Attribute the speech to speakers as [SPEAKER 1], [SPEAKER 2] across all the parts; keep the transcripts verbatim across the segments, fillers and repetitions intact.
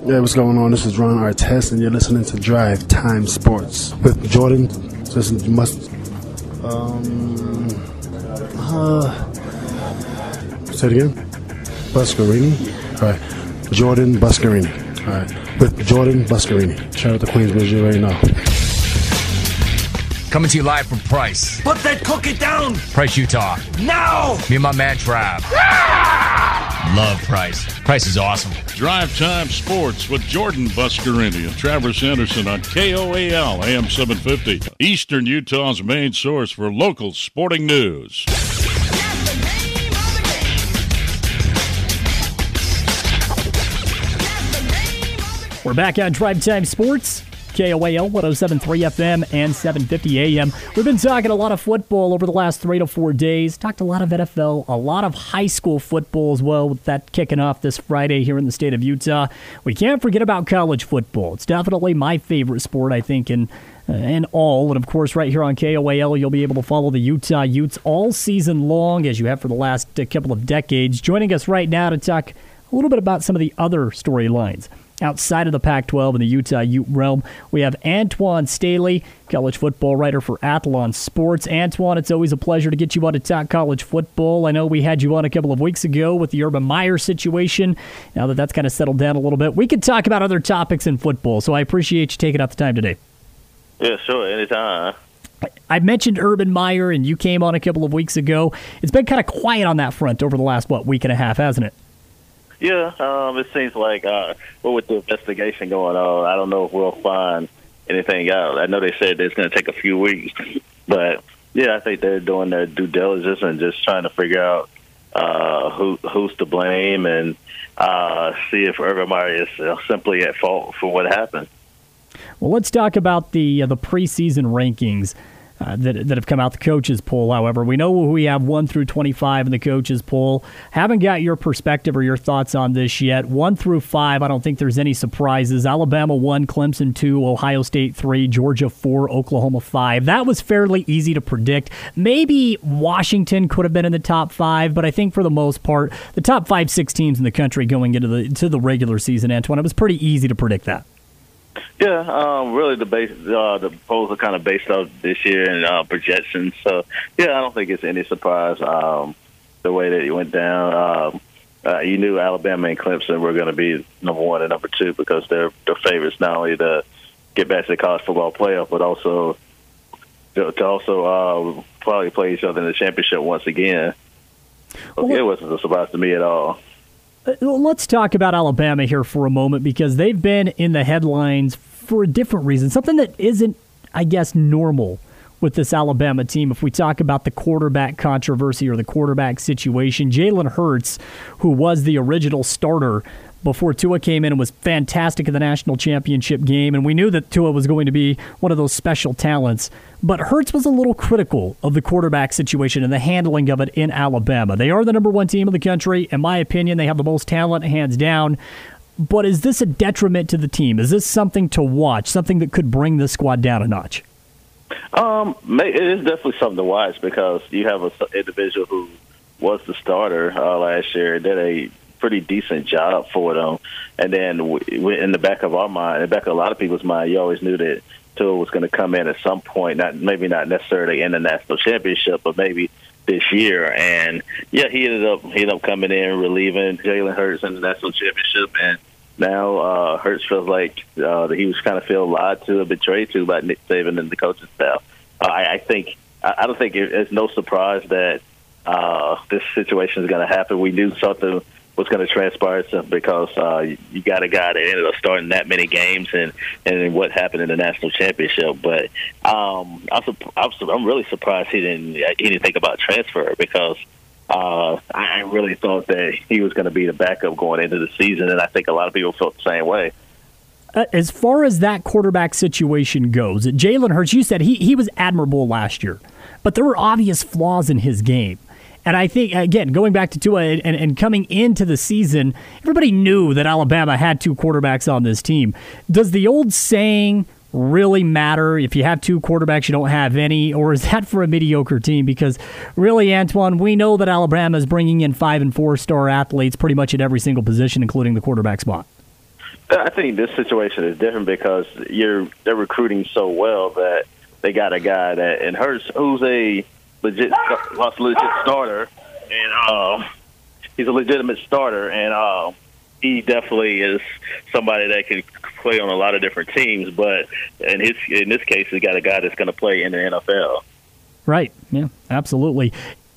[SPEAKER 1] Yeah, what's going on? This is Ron Artest, and you're listening to Drive Time Sports with Jordan. Listen, you must. Um. Uh, say it again. Buscarini. All right. Jordan Buscarini. All right. With Jordan Buscarini. Shout out to Queensbridge, you already know.
[SPEAKER 2] Coming to you live from Price.
[SPEAKER 3] Put that cookie down!
[SPEAKER 2] Price, Utah.
[SPEAKER 3] Now!
[SPEAKER 2] Me and my man, Trav. Ah! Love Price. Price is awesome.
[SPEAKER 4] Drive Time Sports with Jordan Buscarini and Travis Anderson on K O A L A M seven fifty. Eastern Utah's main source for local sporting news.
[SPEAKER 5] We're back on Drive Time Sports. K O A L one oh seven point three F M and seven fifty A M. We've been talking a lot of football over the last three to four days. Talked a lot of N F L, a lot of high school football as well, with that kicking off this Friday here in the state of Utah. We can't forget about college football. It's definitely my favorite sport, I think, in, uh, in all. And, of course, right here on K O A L, you'll be able to follow the Utah Utes all season long, as you have for the last uh, couple of decades. Joining us right now to talk a little bit about some of the other storylines outside of the Pac twelve and the Utah Ute realm, we have Antoine Staley, college football writer for Athlon Sports. Antoine, it's always a pleasure to get you on to talk college football. I know we had you on a couple of weeks ago with the Urban Meyer situation. Now that that's kind of settled down a little bit, we could talk about other topics in football, so I appreciate you taking out the time today.
[SPEAKER 6] Yeah, sure, anytime.
[SPEAKER 5] I mentioned Urban Meyer, and you came on a couple of weeks ago. It's been kind of quiet on that front over the last, what, week and a half, hasn't it?
[SPEAKER 6] Yeah, um, it seems like, uh, well, with the investigation going on, I don't know if we'll find anything out. I know they said it's going to take a few weeks, but, yeah, I think they're doing their due diligence and just trying to figure out uh, who who's to blame and uh, see if Urban Meyer is uh, simply at fault for what happened.
[SPEAKER 5] Well, let's talk about the, uh, the preseason rankings. Uh, that that have come out the coaches poll. However, we know we have one through twenty-five in the coaches poll. Haven't got your perspective or your thoughts on this yet. One through five, I don't think there's any surprises. Alabama one, Clemson two, Ohio State three, Georgia four, Oklahoma five. That was fairly easy to predict. Maybe Washington could have been in the top five, but I think for the most part, the top five, six teams in the country going into the to the regular season, Antoine, it was pretty easy to predict that.
[SPEAKER 6] Yeah, um, really the base, uh, the polls are kind of based off this year and uh, projections. So, yeah, I don't think it's any surprise um, the way that it went down. Um, uh, you knew Alabama and Clemson were going to be number one and number two because they're, they're favorites not only to get back to the college football playoff, but also to, to also uh, probably play each other in the championship once again. So, well, it wasn't a surprise to me at all.
[SPEAKER 5] Let's talk about Alabama here for a moment because they've been in the headlines for a different reason, something that isn't, I guess, normal with this Alabama team. If we talk about the quarterback controversy or the quarterback situation, Jalen Hurts, who was the original starter before Tua came in and was fantastic in the national championship game, and we knew that Tua was going to be one of those special talents. But Hurts was a little critical of the quarterback situation and the handling of it in Alabama. They are the number one team in the country. In my opinion, they have the most talent, hands down. But is this a detriment to the team? Is this something to watch, something that could bring the squad down a notch?
[SPEAKER 6] Um, it is definitely something to watch because you have an individual who was the starter uh, last year, did a pretty decent job for them. And then we, in the back of our mind, in the back of a lot of people's mind, you always knew that Tua was going to come in at some point, not maybe not necessarily in the national championship, but maybe this year. And, yeah, he ended up he ended up coming in, relieving Jalen Hurts in the national championship. And now uh, Hurts feels like uh, that he was kind of feel lied to and betrayed to by Nick Saban and the coaching staff. Uh, I, I think I, I don't think it, it's no surprise that uh, this situation is going to happen. We knew something was going to transpire because uh, you got a guy that ended up starting that many games and, and what happened in the national championship. But um, I'm, I'm I'm really surprised he didn't he didn't think about transfer because uh, I really thought that he was going to be the backup going into the season, and I think a lot of people felt the same way.
[SPEAKER 5] As far as that quarterback situation goes, Jalen Hurts, you said he he was admirable last year, but there were obvious flaws in his game. And I think, again, going back to Tua and, and coming into the season, everybody knew that Alabama had two quarterbacks on this team. Does the old saying really matter? If you have two quarterbacks, you don't have any? Or is that for a mediocre team? Because really, Antoine, we know that Alabama is bringing in five- and four-star athletes pretty much at every single position, including the quarterback spot.
[SPEAKER 6] I think this situation is different because you're they're recruiting so well that they got a guy that and Hurts who's a legit lost legit starter, and uh, he's a legitimate starter, and uh, he definitely is somebody that can play on a lot of different teams. But in his in this case, he got a guy that's going to play in the N F L.
[SPEAKER 5] Right. Yeah. Absolutely.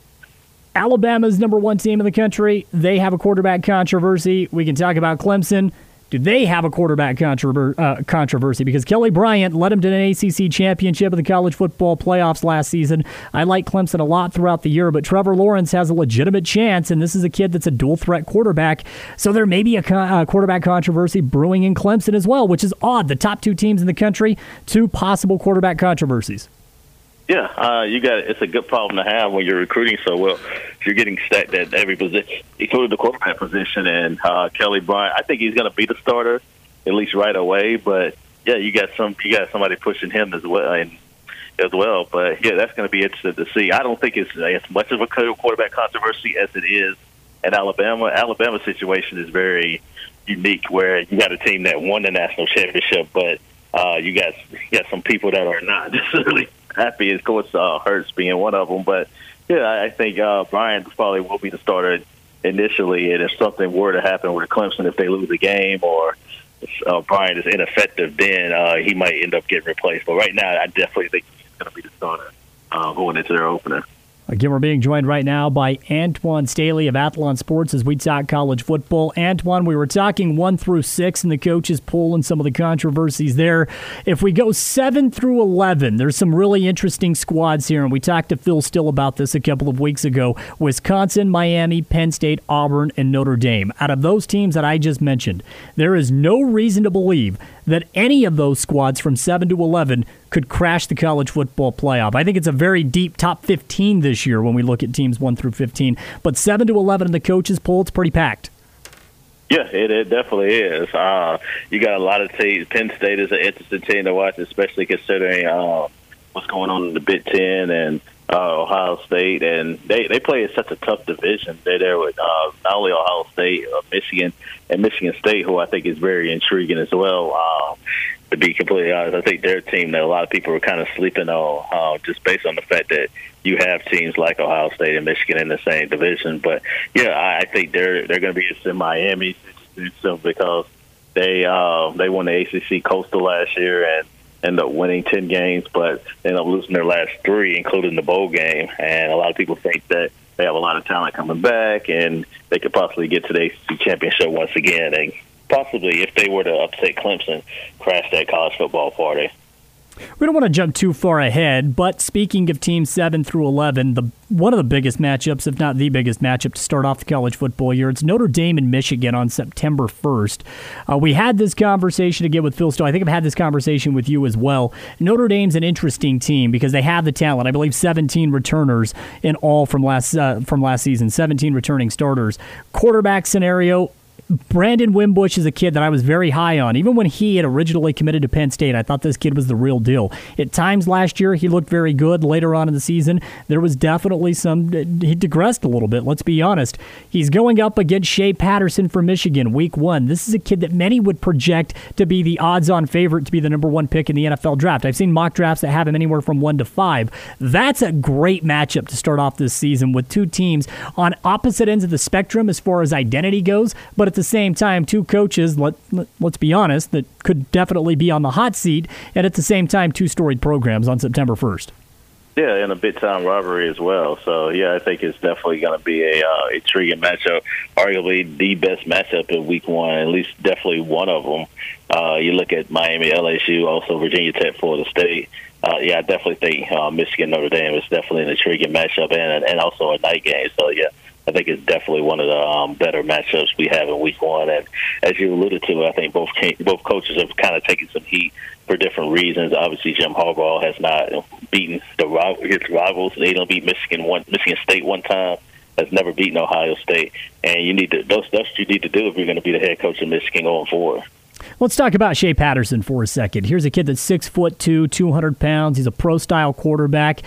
[SPEAKER 5] Alabama's number one team in the country. They have a quarterback controversy. We can talk about Clemson. Do they have a quarterback controver- uh, controversy? Because Kelly Bryant led them to an A C C championship in the college football playoffs last season. I like Clemson a lot throughout the year, but Trevor Lawrence has a legitimate chance, and this is a kid that's a dual-threat quarterback. So there may be a co- uh, quarterback controversy brewing in Clemson as well, which is odd. The top two teams in the country, two possible quarterback controversies.
[SPEAKER 6] Yeah, uh, you got it's a good problem to have when you're recruiting so well. If you're getting stacked at every position, including the quarterback position, and uh, Kelly Bryant, I think he's going to be the starter at least right away. But yeah, you got some, you got somebody pushing him as well, and as well. But yeah, that's going to be interesting to see. I don't think it's as much of a quarterback controversy as it is in Alabama. Alabama's situation is very unique, where you got a team that won the national championship, but uh, you got you got some people that are not necessarily happy. Of course, uh, Hurts being one of them, but yeah, I think uh, Bryant probably will be the starter initially. And if something were to happen with Clemson, if they lose a game or if uh, Bryant is ineffective, then uh, he might end up getting replaced. But right now, I definitely think he's going to be the starter uh, going into their opener.
[SPEAKER 5] Again, we're being joined right now by Antoine Staley of Athlon Sports as we talk college football. Antoine, we were talking one through six in the coaches poll and some of the controversies there. If we go seven through eleven, there's some really interesting squads here, and we talked to Phil Still about this a couple of weeks ago. Wisconsin, Miami, Penn State, Auburn, and Notre Dame. Out of those teams that I just mentioned, there is no reason to believe that any of those squads from seven to eleven could crash the college football playoff. I think it's a very deep top fifteen this year when we look at teams one through fifteen. But seven to eleven in the coaches poll, it's pretty packed.
[SPEAKER 6] Yeah, it, it definitely is. Uh, you got a lot of teams. Penn State is an interesting team to watch, especially considering uh, what's going on in the Big Ten and uh, Ohio State. And they, they play in such a tough division. They're there with uh, not only Ohio State, uh, Michigan, and Michigan State, who I think is very intriguing as well. Uh, to be completely honest, I think they're a team that a lot of people are kind of sleeping on uh, just based on the fact that you have teams like Ohio State and Michigan in the same division. But, yeah, I, I think they're they're going to be in Miami so because they uh, they won the A C C Coastal last year and ended up winning ten games, but they ended up losing their last three, including the bowl game. And a lot of people think that they have a lot of talent coming back and they could possibly get to the A C C championship once again and possibly, if they were to upset Clemson, crash that college football party.
[SPEAKER 5] We don't want to jump too far ahead, but speaking of teams seven through eleven, the one of the biggest matchups, if not the biggest matchup to start off the college football year, it's Notre Dame and Michigan on September first. Uh, we had this conversation again with Phil Stowe. I think I've had this conversation with you as well. Notre Dame's an interesting team because they have the talent. I believe seventeen returners in all from last uh, from last season, seventeen returning starters. Quarterback scenario, Brandon Wimbush is a kid that I was very high on. Even when he had originally committed to Penn State, I thought this kid was the real deal. At times last year, he looked very good. Later on in the season, there was definitely some, he digressed a little bit, let's be honest. He's going up against Shea Patterson from Michigan, week one. This is a kid that many would project to be the odds-on favorite to be the number one pick in the N F L draft. I've seen mock drafts that have him anywhere from one to five. That's a great matchup to start off this season with two teams on opposite ends of the spectrum as far as identity goes, but at the same time, two coaches, let, let, let's be honest, that could definitely be on the hot seat, and at the same time, two storied programs on September first.
[SPEAKER 6] Yeah, and a big-time rivalry as well. So, yeah, I think it's definitely going to be a uh, intriguing matchup, arguably the best matchup in week one, at least definitely one of them. Uh, you look at Miami, L S U, also Virginia Tech, Florida State. Uh, yeah, I definitely think uh, Michigan, Notre Dame is definitely an intriguing matchup and, and also a night game. So, yeah. I think it's definitely one of the um, better matchups we have in week one. And as you alluded to, I think both both coaches have kind of taken some heat for different reasons. Obviously, Jim Harbaugh has not beaten the his rivals. They don't beat Michigan one, Michigan State one time. Has never beaten Ohio State. And you need to those that's what you need to do if you're going to be the head coach of Michigan going forward.
[SPEAKER 5] Let's talk about Shea Patterson for a second. Here's a kid that's six foot two, two hundred pounds. He's a pro-style quarterback.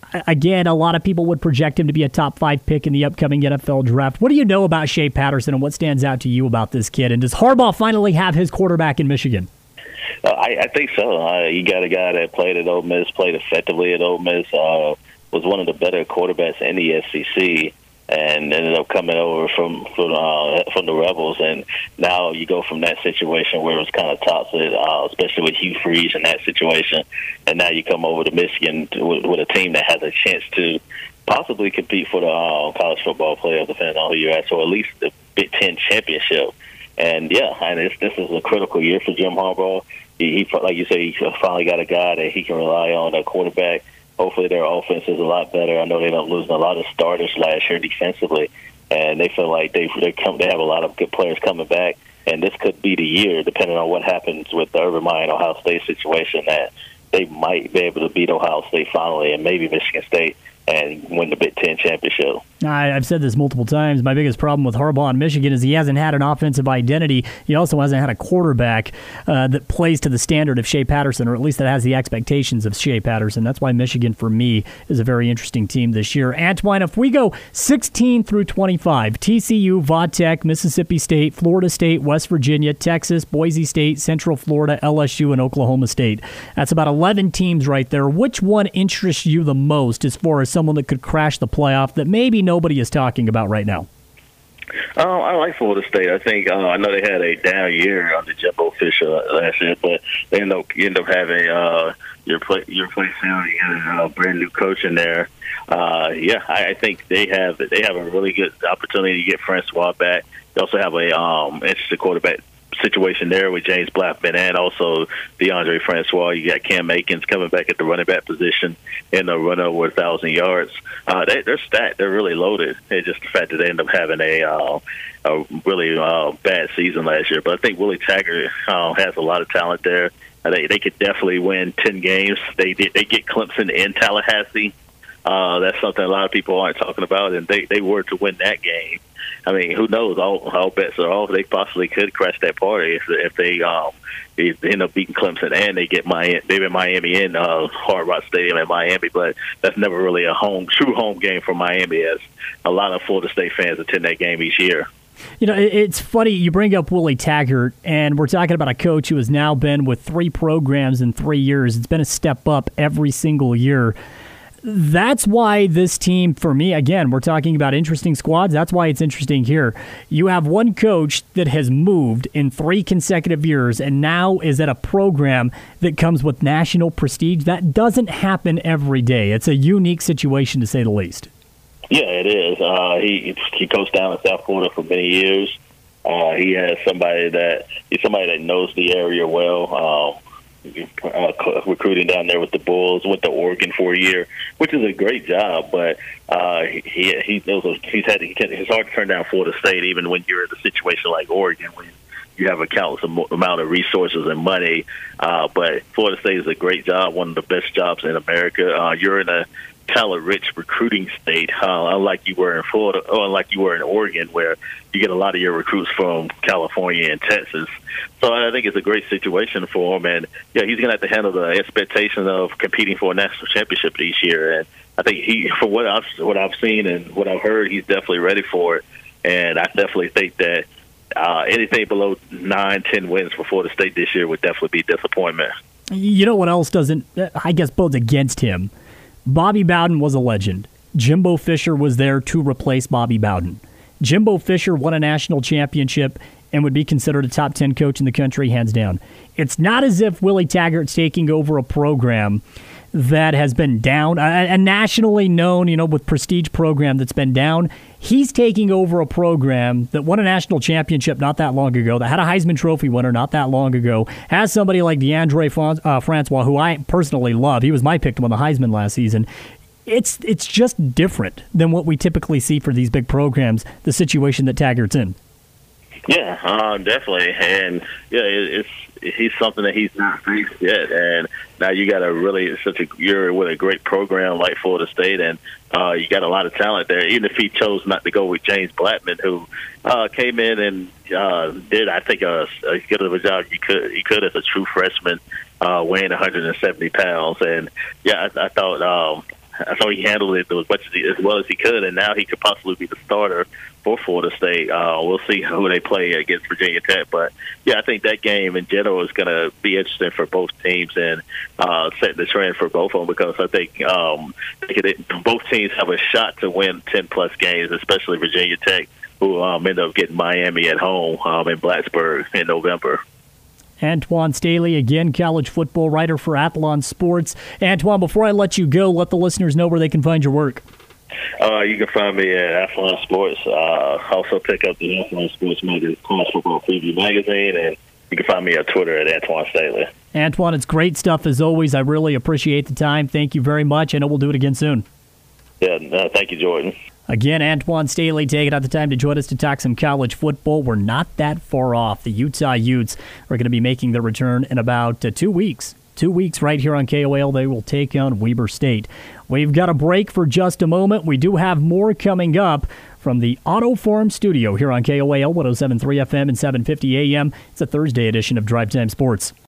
[SPEAKER 5] again, a lot of people would project him to be a top five pick in the upcoming N F L draft. What do you know about Shea Patterson, and what stands out to you about this kid? And does Harbaugh finally have his quarterback in Michigan?
[SPEAKER 6] Uh, I, I think so. Uh, you got a guy that played at Ole Miss, played effectively at Ole Miss, uh, was one of the better quarterbacks in the S E C, and ended up coming over from from, uh, from the Rebels. And now you go from that situation where it was kind of toxic, uh, especially with Hugh Freeze in that situation, and now you come over to Michigan to, with, with a team that has a chance to possibly compete for the uh, college football playoff, depending on who you're at, so at least the Big Ten championship. And, yeah, and this, this is a critical year for Jim Harbaugh. He, he, like you say, he finally got a guy that he can rely on, a quarterback. Hopefully their offense is a lot better. I know they ended up losing a lot of starters last year defensively, and they feel like they they come they have a lot of good players coming back. And this could be the year, depending on what happens with the Urban Meyer and Ohio State situation, that they might be able to beat Ohio State finally, and maybe Michigan State, and win the Big Ten championship.
[SPEAKER 5] I, I've said this multiple times. My biggest problem with Harbaugh in Michigan is he hasn't had an offensive identity. He also hasn't had a quarterback uh, that plays to the standard of Shea Patterson, or at least that has the expectations of Shea Patterson. That's why Michigan, for me, is a very interesting team this year. Antoine, if we go sixteen through twenty-five, T C U, Vodtech, Mississippi State, Florida State, West Virginia, Texas, Boise State, Central Florida, L S U, and Oklahoma State. That's about eleven teams right there. Which one interests you the most as far as someone that could crash the playoff that maybe nobody is talking about right now?
[SPEAKER 6] Oh, I like Florida State. I think uh, I know they had a down year under Jimbo Fisher last year, but they end up end up having uh, your play your place now. You got a brand new coach in there. Uh, yeah, I, I think they have they have a really good opportunity to get Francois back. They also have a um, interesting quarterback situation there with James Blackman and also DeAndre Francois. You got Cam Akins coming back at the running back position in the run over a thousand yards. Uh, they, they're stacked. They're really loaded. It's just the fact that they end up having a uh, a really uh, bad season last year. But I think Willie Taggart uh, has a lot of talent there. Uh, they they could definitely win ten games. They they get Clemson in Tallahassee. Uh, that's something a lot of people aren't talking about, and they, they were to win that game. I mean, who knows? All, all bets are off. They possibly could crash that party if, if they um if they end up beating Clemson and they get Miami. They've been Miami in uh, Hard Rock Stadium in Miami, but that's never really a home true home game for Miami, as a lot of Florida State fans attend that game each year.
[SPEAKER 5] You know, it's funny you bring up Willie Taggart, and we're talking about a coach who has now been with three programs in three years. It's been a step up every single year. That's why this team, for me, again, we're talking about interesting squads. That's why it's interesting here. You have one coach that has moved in three consecutive years and now is at a program that comes with national prestige. That doesn't happen every day. It's a unique situation, to say the least.
[SPEAKER 6] Yeah, it is. Uh, he he coached down in South Florida for many years. Uh, he has somebody that he's somebody that knows the area well. Uh, Uh, recruiting down there with the Bulls, went to Oregon for a year, which is a great job. But uh, he he knows he's had it's hard to turn down Florida State, even when you're in a situation like Oregon, when you have a countless amount of resources and money. Uh, but Florida State is a great job, one of the best jobs in America. Uh, you're in a talent-rich recruiting state, uh, unlike you were in Florida, or unlike you were in Oregon, where you get a lot of your recruits from California and Texas. So I think it's a great situation for him, and yeah, he's going to have to handle the expectation of competing for a national championship each year. And I think he, for what I've what I've seen and what I've heard, he's definitely ready for it. And I definitely think that uh, anything below nine, ten wins for Florida State this year would definitely be disappointment.
[SPEAKER 5] You know what else doesn't, I guess, bodes against him? Bobby Bowden was a legend. Jimbo Fisher was there to replace Bobby Bowden. Jimbo Fisher won a national championship and would be considered a top ten coach in the country, hands down. It's not as if Willie Taggart's taking over a program that has been down, a, a nationally known, you know, with prestige program that's been down. He's taking over a program that won a national championship not that long ago, that had a Heisman Trophy winner not that long ago, has somebody like DeAndre Fon- uh, Francois, who I personally love. He was my pick to win the Heisman last season. It's it's just different than what we typically see for these big programs, the situation that Taggart's in.
[SPEAKER 6] Yeah, uh, definitely, and yeah, it, it's he's something that he's not faced yet, and now you got a really such a you're with a great program like Florida State, and uh, you got a lot of talent there. Even if he chose not to go with James Blackman, who uh, came in and uh, did, I think, a, as good of a job he could he could as a true freshman, uh, weighing one hundred seventy pounds, and yeah, I, I thought. Um, I thought he handled it as much as, he, as well as he could, and now he could possibly be the starter for Florida State. Uh, we'll see who they play against Virginia Tech, but yeah, I think that game in general is going to be interesting for both teams and uh, set the trend for both of them, because I think um, they could, both teams have a shot to win ten plus games, especially Virginia Tech, who um, end up getting Miami at home um, in Blacksburg in November.
[SPEAKER 5] Antoine Staley, again, college football writer for Athlon Sports. Antoine, before I let you go, let the listeners know where they can find your work.
[SPEAKER 6] Uh, you can find me at Athlon Sports. Uh, also pick up the Athlon Sports magazine, College Football Preview magazine, and you can find me on Twitter at Antoine Staley.
[SPEAKER 5] Antoine, it's great stuff as always. I really appreciate the time. Thank you very much. I know we'll do it again soon.
[SPEAKER 6] Yeah, uh, thank you, Jordan.
[SPEAKER 5] Again, Antoine Staley taking out the time to join us to talk some college football. We're not that far off. The Utah Utes are going to be making their return in about uh, two weeks. Two weeks right here on K O A L. They will take on Weber State. We've got a break for just a moment. We do have more coming up from the Auto Forum studio here on K O A L one oh seven point three F M and seven fifty A M. It's a Thursday edition of Drive Time Sports.